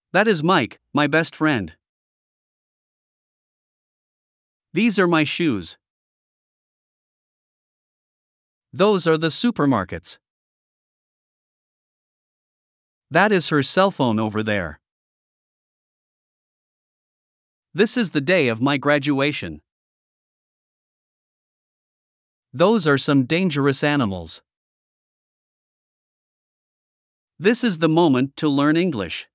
That is Mike, my best friend. These are my shoes. Those are the supermarkets. That is her cell phone over there. This is the day of my graduation. Those are some dangerous animals. This is the moment to learn English.